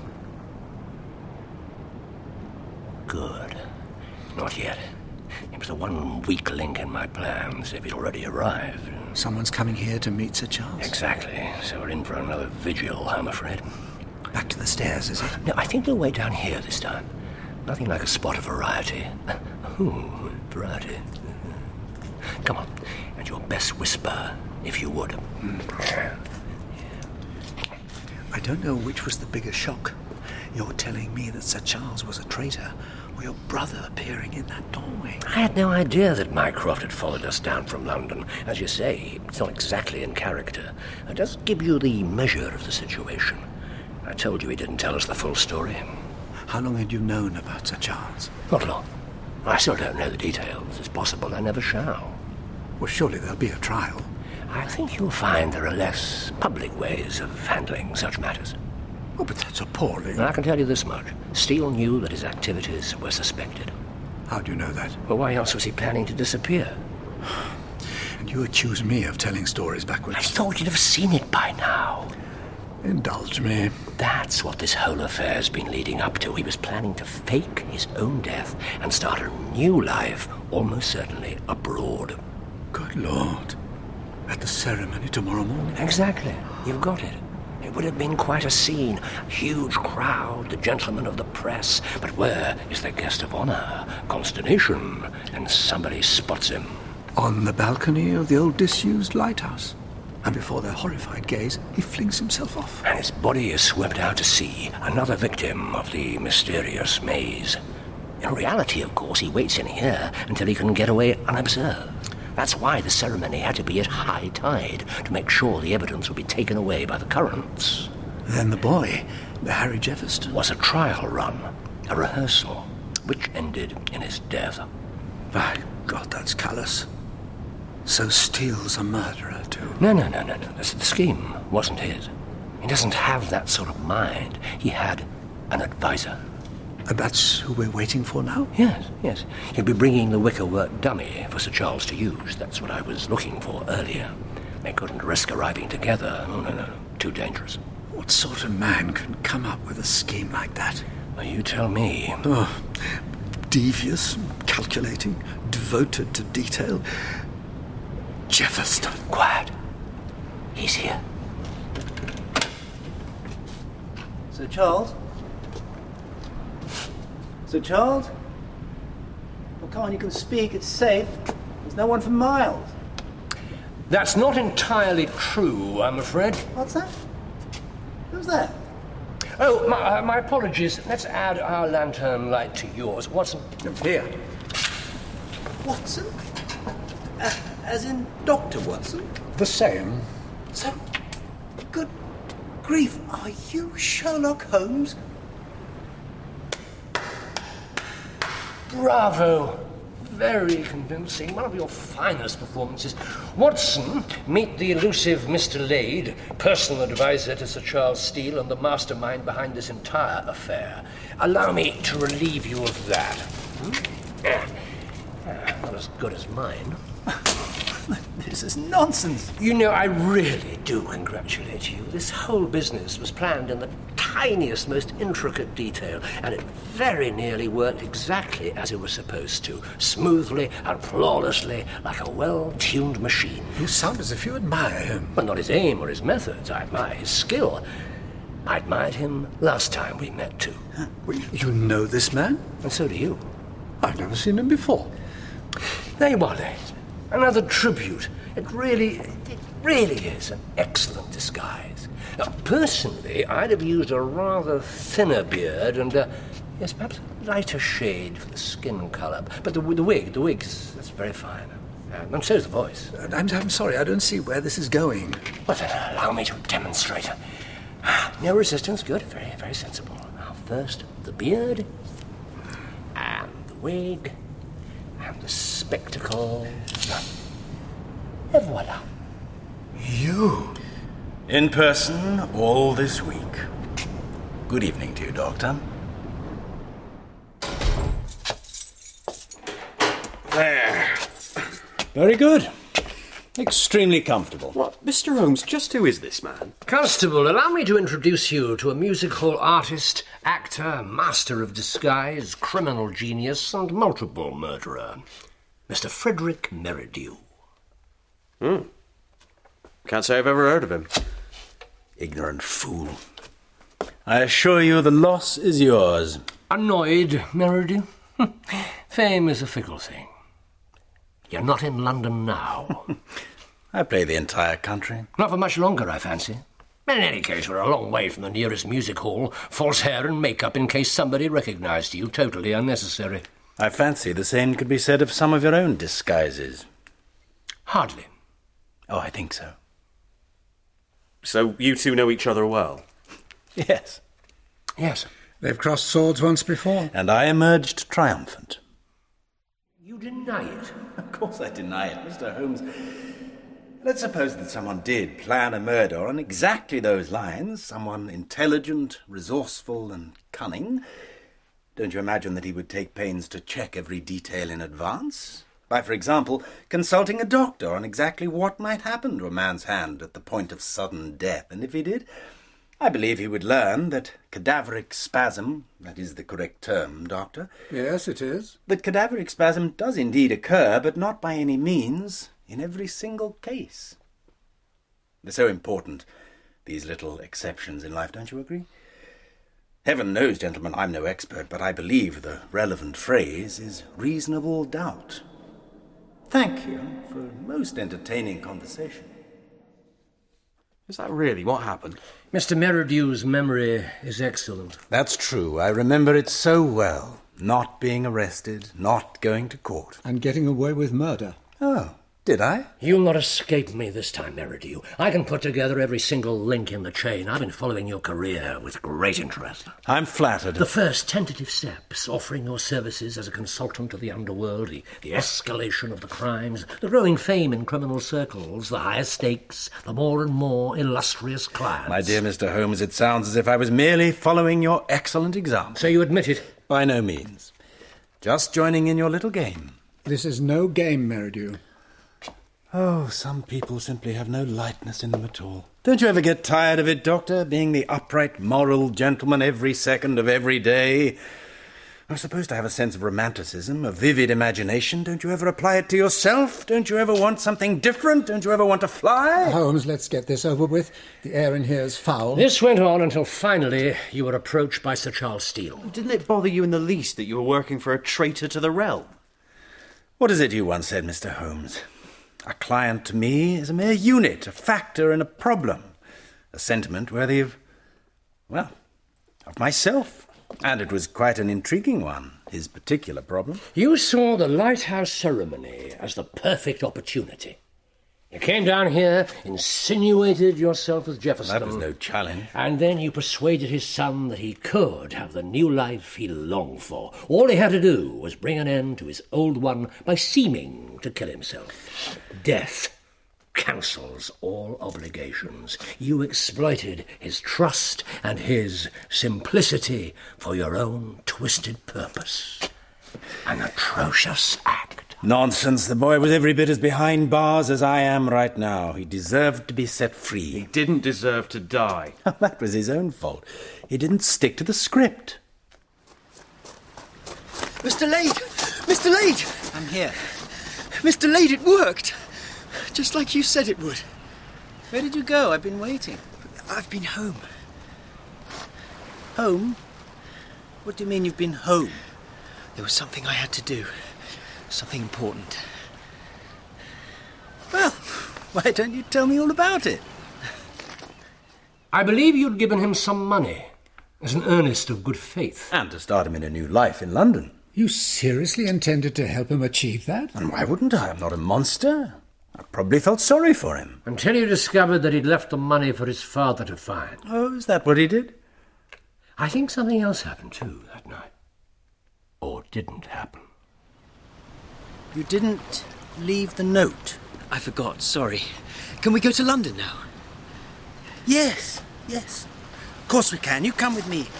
Good. Not yet. It was the one weak link in my plans, if it already arrived. Someone's coming here to meet Sir Charles? Exactly. So we're in for another vigil, I'm afraid. Back to the stairs, is it? No, I think we'll wait down here this time. Nothing like a spot of variety. Ooh, variety. Come on. And your best whisper, if you would. Mm. I don't know which was the bigger shock. You're telling me that Sir Charles was a traitor, or your brother appearing in that doorway. I had no idea that Mycroft had followed us down from London. As you say, it's not exactly in character. It does give you the measure of the situation. I told you he didn't tell us the full story. How long had you known about Sir Charles? Not long. I still don't know the details. It's possible I never shall. Well, surely there'll be a trial. I think you'll find there are less public ways of handling such matters. Oh, but that's appalling. I can tell you this much. Steele knew that his activities were suspected. How do you know that? Well, why else was he planning to disappear? And you accuse me of telling stories backwards. I thought you'd have seen it by now. Indulge me. That's what this whole affair's been leading up to. He was planning to fake his own death and start a new life, almost certainly abroad. Good Lord. At the ceremony tomorrow morning? Exactly. You've got it. It would have been quite a scene. A huge crowd, the gentlemen of the press. But where is the guest of honor? Consternation. And somebody spots him. On the balcony of the old disused lighthouse. And before their horrified gaze, he flings himself off. And his body is swept out to sea, another victim of the mysterious maze. In reality, of course, he waits in here until he can get away unobserved. That's why the ceremony had to be at high tide, to make sure the evidence would be taken away by the currents. Then the boy, the Harry Jefferson, was a trial run, a rehearsal, which ended in his death. By God, that's callous. So Steele's a murderer, too. No, no, no, no, no. The scheme wasn't his. He doesn't have that sort of mind. He had an advisor. And that's who we're waiting for now? Yes, yes. He'll be bringing the wickerwork dummy for Sir Charles to use. That's what I was looking for earlier. They couldn't risk arriving together. No, no, no. Too dangerous. What sort of man can come up with a scheme like that? Well, you tell me. Oh, devious, calculating, devoted to detail. Jefferson. Quiet. He's here. Sir Charles? Sir Charles? Well, come on, you can speak. It's safe. There's no one for miles. That's not entirely true, I'm afraid. What's that? Who's that? Oh, my, uh, my apologies. Let's add our lantern light to yours. Watson. Here. Watson? Uh, as in Doctor Watson? The same. So, good grief, are you Sherlock Holmes? Bravo! Very convincing. One of your finest performances. Watson, meet the elusive Mister Lade, personal advisor to Sir Charles Steele and the mastermind behind this entire affair. Allow me to relieve you of that. Hmm? Ah, not as good as mine. This is nonsense. You know, I really do congratulate you. This whole business was planned in the tiniest, most intricate detail, and it very nearly worked exactly as it was supposed to, smoothly and flawlessly, like a well-tuned machine. You sound as if you admire him. Well, not his aim or his methods. I admire his skill. I admired him last time we met, too. Huh? Well, you know this man? And so do you. I've never seen him before. There you are, Lade. Another tribute. It really, it really is an excellent disguise. Now, personally, I'd have used a rather thinner beard and, uh, yes, perhaps a lighter shade for the skin colour. But the, the wig, the wig's, that's very fine. Uh, and so's the voice. I'm, I'm sorry, I don't see where this is going. Well, then, allow me to demonstrate. No resistance, good, very, very sensible. Now, first, the beard, and the wig, and the spectacles. Et voila. You? In person all this week. Good evening to you, Doctor. There. Very good. Extremely comfortable. What, Mister Holmes, just who is this man? Constable, allow me to introduce you to a music hall artist, actor, master of disguise, criminal genius, and multiple murderer. Mister Frederick Merridew. Hmm. Can't say I've ever heard of him. Ignorant fool. I assure you the loss is yours. Annoyed, Merridew? Fame is a fickle thing. You're not in London now. I play the entire country. Not for much longer, I fancy. In any case, we're a long way from the nearest music hall. False hair and makeup in case somebody recognised you. Totally unnecessary. I fancy the same could be said of some of your own disguises. Hardly. Oh, I think so. So you two know each other well? Yes. Yes. They've crossed swords once before. And I emerged triumphant. You deny it? Of course I deny it, Mister Holmes. Let's suppose that someone did plan a murder on exactly those lines, someone intelligent, resourceful, and cunning. Don't you imagine that he would take pains to check every detail in advance? By, for example, consulting a doctor on exactly what might happen to a man's hand at the point of sudden death. And if he did, I believe he would learn that cadaveric spasm, that is the correct term, Doctor. Yes, it is. That cadaveric spasm does indeed occur, but not by any means in every single case. They're so important, these little exceptions in life, don't you agree? Heaven knows, gentlemen, I'm no expert, but I believe the relevant phrase is reasonable doubt. Thank you for a most entertaining conversation. Is that really what happened? Mister Merridew's memory is excellent. That's true. I remember it so well. Not being arrested, not going to court. And getting away with murder. Oh, did I? You'll not escape me this time, Meridew. I can put together every single link in the chain. I've been following your career with great interest. I'm flattered. The first tentative steps, offering your services as a consultant to the underworld, the, the escalation of the crimes, the growing fame in criminal circles, the higher stakes, the more and more illustrious clients. My dear Mister Holmes, it sounds as if I was merely following your excellent example. So you admit it? By no means. Just joining in your little game. This is no game, Meridew. Oh, some people simply have no lightness in them at all. Don't you ever get tired of it, Doctor, being the upright, moral gentleman every second of every day? I'm supposed to have a sense of romanticism, a vivid imagination. Don't you ever apply it to yourself? Don't you ever want something different? Don't you ever want to fly? Holmes, let's get this over with. The air in here is foul. This went on until finally you were approached by Sir Charles Steele. Didn't it bother you in the least that you were working for a traitor to the realm? What is it you once said, Mister Holmes? A client to me is a mere unit, a factor in a problem. A sentiment worthy of, well, of myself. And it was quite an intriguing one, his particular problem. You saw the lighthouse ceremony as the perfect opportunity. You came down here, insinuated yourself with Jefferson. That was no challenge. And then you persuaded his son that he could have the new life he longed for. All he had to do was bring an end to his old one by seeming to kill himself. Death cancels all obligations. You exploited his trust and his simplicity for your own twisted purpose. An atrocious act. Nonsense. The boy was every bit as behind bars as I am right now. He deserved to be set free. He didn't deserve to die. That was his own fault. He didn't stick to the script. Mister Lade! Mister Lade! I'm here. Mister Lade, it worked! Just like you said it would. Where did you go? I've been waiting. I've been home. Home? What do you mean you've been home? There was something I had to do. Something important. Well, why don't you tell me all about it? I believe you'd given him some money as an earnest of good faith. And to start him in a new life in London. You seriously intended to help him achieve that? And why wouldn't I? I'm not a monster. I probably felt sorry for him. Until you discovered that he'd left the money for his father to find. Oh, is that what he did? I think something else happened too that night. Or didn't happen. You didn't leave the note? I forgot, sorry. Can we go to London now? Yes, yes. Of course we can. You come with me.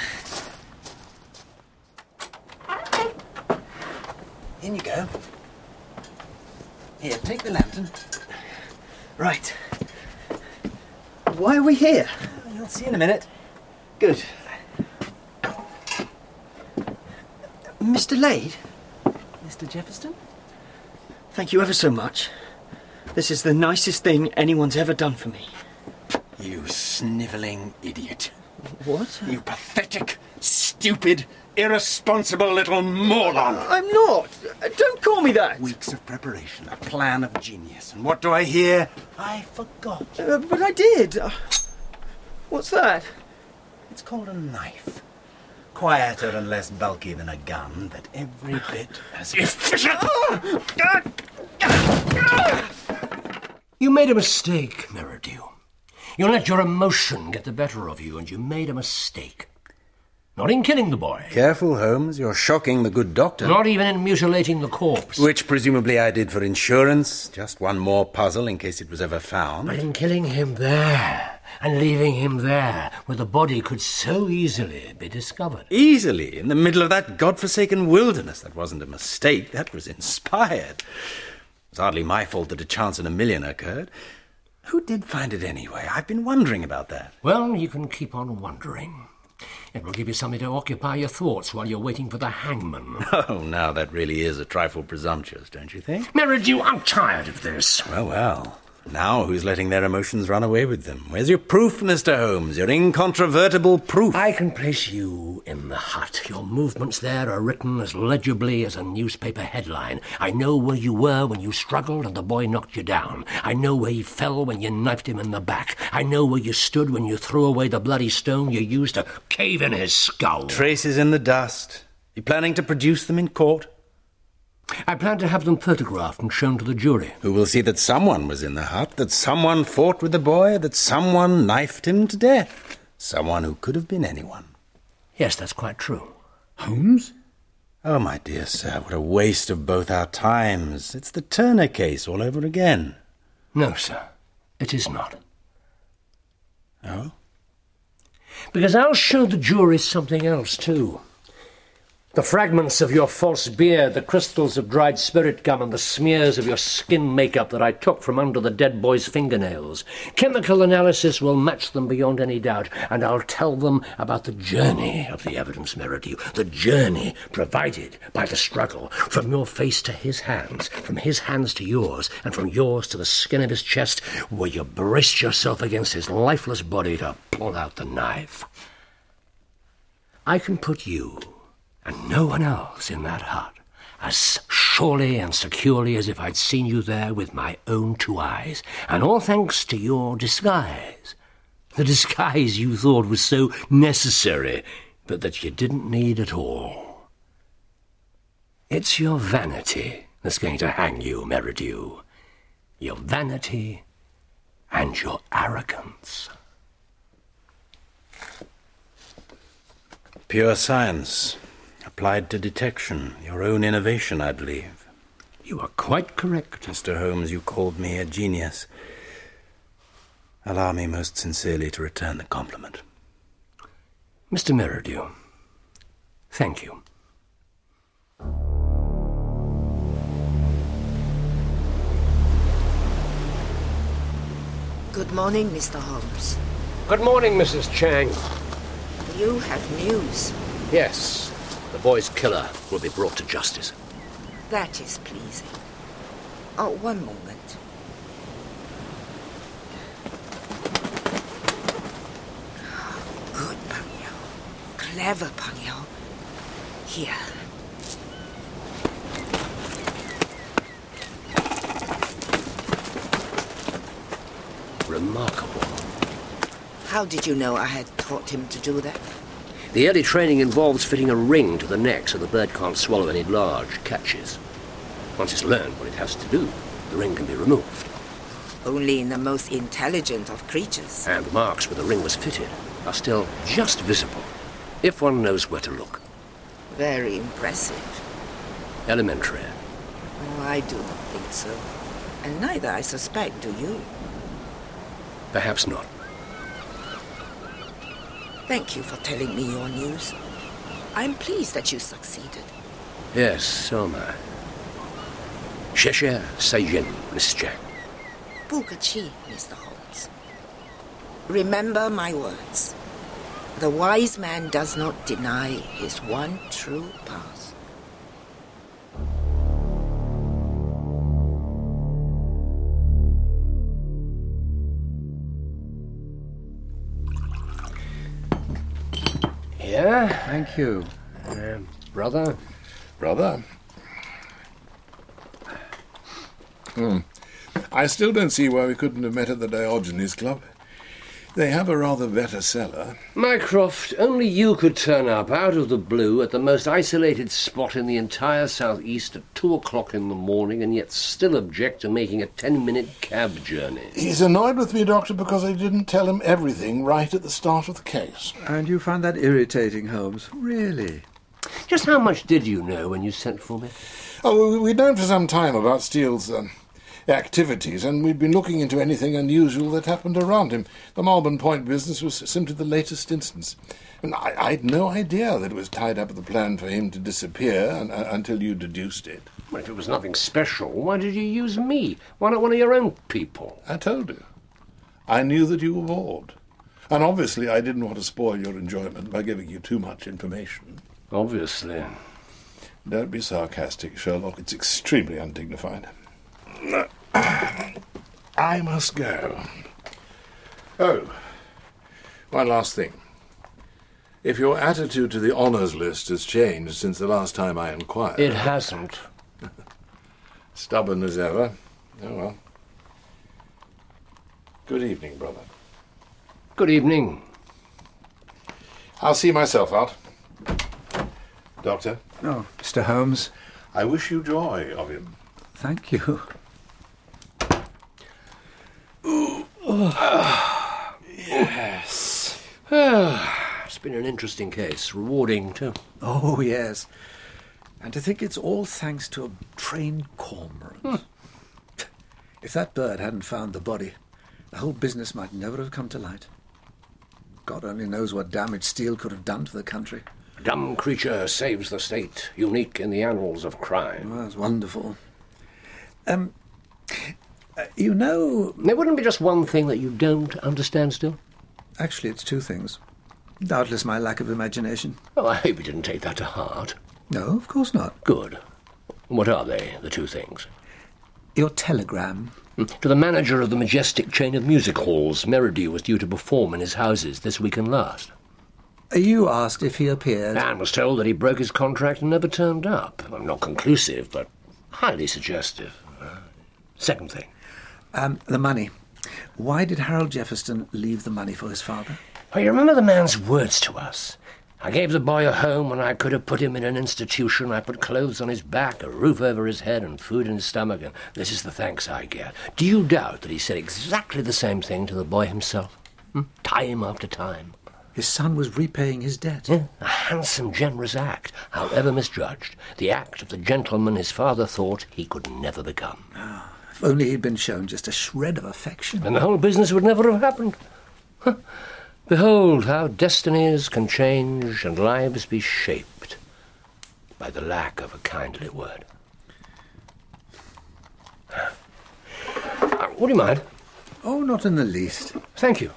In you go. Here, take the lantern. Right. Why are we here? You'll see in a minute. Good. Mister Lade? Mister Jefferson? Thank you ever so much. This is the nicest thing anyone's ever done for me. You snivelling idiot. What? You pathetic, stupid, irresponsible little moron. I'm not. Don't call me that. Weeks of preparation, a plan of genius. And what do I hear? I forgot. Uh, but I did. Uh, what's that? It's called a knife. Quieter and less bulky than a gun, but every bit as efficient. You made a mistake, Meridew. You let your emotion get the better of you, and you made a mistake. Not in killing the boy. Careful, Holmes. You're shocking the good doctor. Not even in mutilating the corpse. Which presumably I did for insurance. Just one more puzzle in case it was ever found. But in killing him there, and leaving him there, where the body could so easily be discovered. Easily? In the middle of that godforsaken wilderness. That wasn't a mistake. That was inspired. It was hardly my fault that a chance in a million occurred. Who did find it anyway? I've been wondering about that. Well, you can keep on wondering. It will give you something to occupy your thoughts while you're waiting for the hangman. Oh, now that really is a trifle presumptuous, don't you think? Merridew, I'm tired of this. Well, well. Now who's letting their emotions run away with them? Where's your proof, Mister Holmes? Your incontrovertible proof? I can place you in the hut. Your movements there are written as legibly as a newspaper headline. I know where you were when you struggled and the boy knocked you down. I know where he fell when you knifed him in the back. I know where you stood when you threw away the bloody stone you used to cave in his skull. Traces in the dust. You planning to produce them in court? I plan to have them photographed and shown to the jury. Who will see that someone was in the hut, that someone fought with the boy, that someone knifed him to death. Someone who could have been anyone. Yes, that's quite true. Holmes? Oh, my dear sir, what a waste of both our times. It's the Turner case all over again. No, sir, it is not. Oh? Because I'll show the jury something else, too. The fragments of your false beard, the crystals of dried spirit gum, and the smears of your skin makeup that I took from under the dead boy's fingernails. Chemical analysis will match them beyond any doubt, and I'll tell them about the journey of the evidence, Merridew. The journey provided by the struggle, from your face to his hands, from his hands to yours, and from yours to the skin of his chest, where you braced yourself against his lifeless body to pull out the knife. I can put you and no one else in that hut, as surely and securely as if I'd seen you there with my own two eyes, and all thanks to your disguise. The disguise you thought was so necessary, but that you didn't need at all. It's your vanity that's going to hang you, Merridew. Your vanity and your arrogance. Pure science. Applied to detection. Your own innovation, I believe. You are quite correct. Mister Holmes, you called me a genius. Allow me most sincerely to return the compliment. Mister Merridew, thank you. Good morning, Mister Holmes. Good morning, Missus Chang. You have news. Yes. The boy's killer will be brought to justice. That is pleasing. Oh, one moment. Good, Pang Yao. Clever, Pang Yao. Here. Remarkable. How did you know I had taught him to do that? The early training involves fitting a ring to the neck so the bird can't swallow any large catches. Once it's learned what it has to do, the ring can be removed. Only in the most intelligent of creatures. And the marks where the ring was fitted are still just visible, if one knows where to look. Very impressive. Elementary. Oh, I do not think so. And neither, I suspect, do you. Perhaps not. Thank you for telling me your news. I'm pleased that you succeeded. Yes, so am I. Sheshe Sayin, Missus Chang. Bukachi, Mister Holmes. Remember my words. The wise man does not deny his one true path. Yeah? Thank you. Uh, brother? Brother? Hmm. I still don't see why we couldn't have met at the Diogenes Club. They have a rather better cellar. Mycroft, only you could turn up out of the blue at the most isolated spot in the entire southeast at two o'clock in the morning and yet still object to making a ten-minute cab journey. He's annoyed with me, Doctor, because I didn't tell him everything right at the start of the case. And you found that irritating, Holmes? Really? Just how much did you know when you sent for me? Oh, we'd known for some time about Steele's um, activities, and we'd been looking into anything unusual that happened around him. The Malvern Point business was simply the latest instance. And I, I'd no idea that it was tied up with the plan for him to disappear un, uh, until you deduced it. Well, if it was nothing special, why did you use me? Why not one of your own people? I told you. I knew that you were bored. And obviously I didn't want to spoil your enjoyment by giving you too much information. Obviously. Don't be sarcastic, Sherlock. It's extremely undignified. I must go. Oh, one last thing. If your attitude to the honours list has changed since the last time I inquired... It hasn't. Stubborn as ever. Oh, well. Good evening, brother. Good evening. I'll see myself out. Doctor? Oh, Mister Holmes. I wish you joy of him. Thank you. Ooh. Oh. Yes. It's been an interesting case. Rewarding, too. Oh, yes. And to think it's all thanks to a trained cormorant. Hmm. If that bird hadn't found the body, the whole business might never have come to light. God only knows what damage Steele could have done to the country. A dumb creature saves the state, unique in the annals of crime. Oh, that's wonderful. Um, uh, you know... There wouldn't be just one thing that you don't understand still? Actually, it's two things. Doubtless my lack of imagination. Oh, I hope you didn't take that to heart. No, of course not. Good. What are they, the two things? Your telegram. To the manager of the majestic chain of music halls Meridew was due to perform in his houses this week and last. You asked if he appeared. Anne was told that he broke his contract and never turned up. Well, not conclusive, but highly suggestive. Uh, second thing. Um, the money. Why did Harold Jefferson leave the money for his father? Well, you remember the man's words to us. I gave the boy a home when I could have put him in an institution. I put clothes on his back, a roof over his head, and food in his stomach, and this is the thanks I get. Do you doubt that he said exactly the same thing to the boy himself? Hmm? Time after time. His son was repaying his debt. Yeah, a handsome, generous act, however misjudged. The act of the gentleman his father thought he could never become. Oh, if only he'd been shown just a shred of affection. And the whole business would never have happened. Huh. Behold how destinies can change and lives be shaped by the lack of a kindly word. Uh, would you mind? Oh, not in the least. Thank you.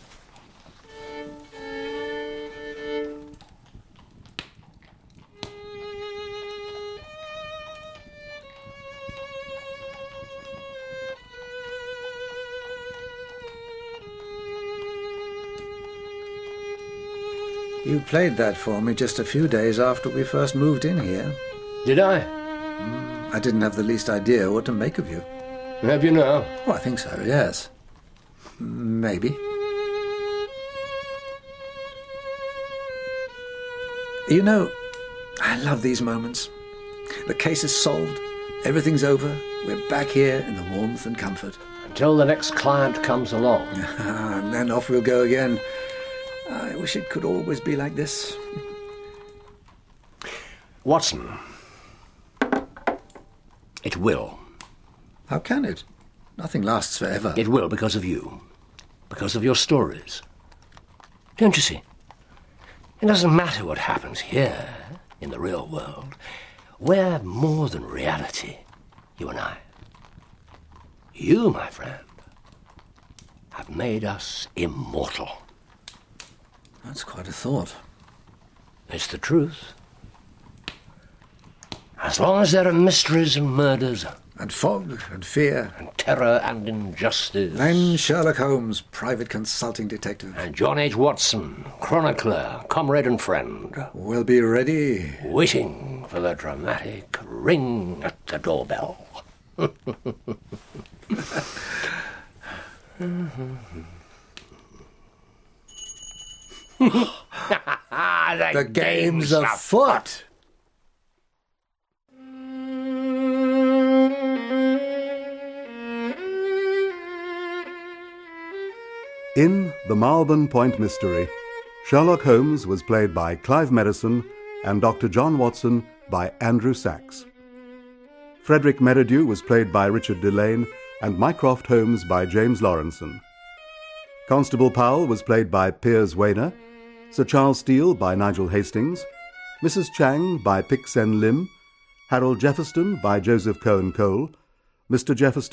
You played that for me just a few days after we first moved in here. Did I? Mm, I didn't have the least idea what to make of you. Have you now? Oh, I think so, yes. Maybe. You know, I love these moments. The case is solved, everything's over, we're back here in the warmth and comfort. Until the next client comes along. And then off we'll go again. I wish it could always be like this. Watson, it will. How can it? Nothing lasts forever. It will because of you. Because of your stories. Don't you see? It doesn't matter what happens here, in the real world. We're more than reality, you and I. You, my friend, have made us immortal. That's quite a thought. It's the truth. As long as there are mysteries and murders... And fog and fear. And terror and injustice. Then Sherlock Holmes, private consulting detective. And John H. Watson, chronicler, comrade and friend. Will be ready. Waiting for the dramatic ring at the doorbell. the, the game's afoot. In The Malvern Point Mystery, Sherlock Holmes was played by Clive Merrison and Doctor John Watson by Andrew Sachs. Frederick Meridew was played by Richard Delane and Mycroft Holmes by James Lawrenson. Constable Powell was played by Piers Wayner, Sir Charles Steele by Nigel Hastings, Missus Chang by Pick Sen Lim, Harold Jefferson by Joseph Cohen Cole, Mister Jefferson